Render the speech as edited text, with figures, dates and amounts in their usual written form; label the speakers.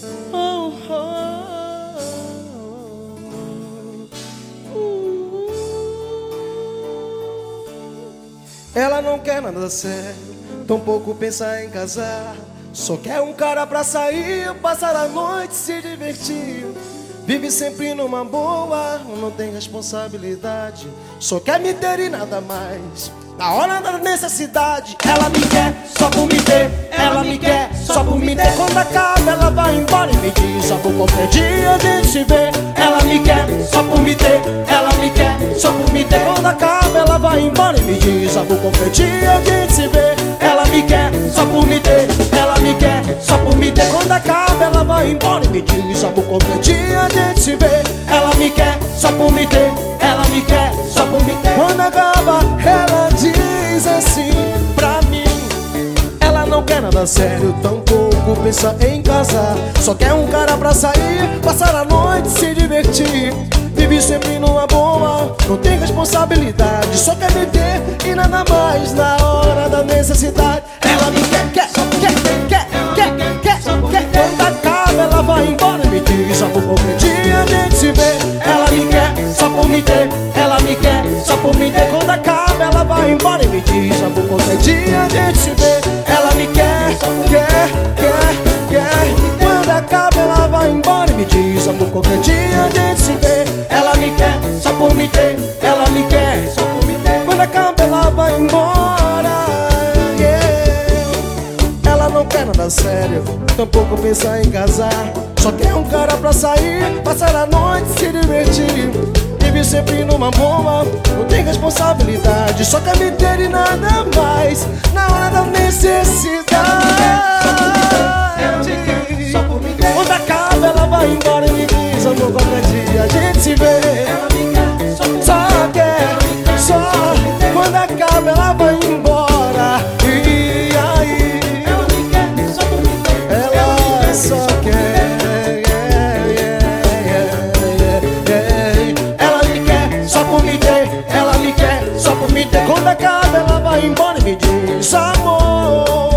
Speaker 1: Oh, oh, Ela não quer nada sério, tampouco pensa em casar. Só quer um cara pra sair, passar a noite, se divertir. Vive sempre numa boa, não tem responsabilidade. Só quer me ter e nada mais. Na hora da necessidade, ela me quer só por me ter. Ela me quer só por me ter. Quando acaba, ela vai embora e me diz: amor, qualquer dia a gente se vê. Ela me quer só por me ter. Ela me quer só por me ter. Quando acaba, ela vai embora e me diz: amor, qualquer dia a gente se vê. Ela me quer só por me ter. Ela me quer só por me ter. Quando acaba, ela vai embora e me diz: amor, qualquer dia a gente se vê. Ela me quer só por me ter. Ela me quer só por me ter. Quando acaba, ela diz assim pra mim: ela não quer nada sério, tampouco pensa em casar. Só quer um cara pra sair, passar a noite, se divertir. Vive sempre numa boa, não tem responsabilidade. Só quer me ter e nada mais. Na hora da necessidade, ela me quer. Quando acaba, ela vai embora e me diz: amor, qualquer dia a gente se vê. Ela me quer só por me ter. Ela me quer só por me ter. Quando acaba, ela vai embora e me diz: amor, qualquer dia a gente se vê. Ela me quer. Quando acaba, ela vai embora e me diz: amor, qualquer dia a gente se vê. Ela me quer só por me ter. Ela me quer só por me ter. Quando acaba, ela vai embora. Ela não quer nada sério, tampouco pensa em casar. Só quer um cara pra sair, passar a noite, se divertir. Vive sempre numa boa, não tem responsabilidade. Só quer me ter e nada mais. Na hora da necessidade, quando acaba, ela vai embora e me diz: amor, qualquer dia a gente se vê. Só quer, só quando acaba, ela vai embora. E aí, ela só quer. Ela me quer só por me ter. Ela me quer só por me ter. Quando acaba, ela vai embora e me diz: amor,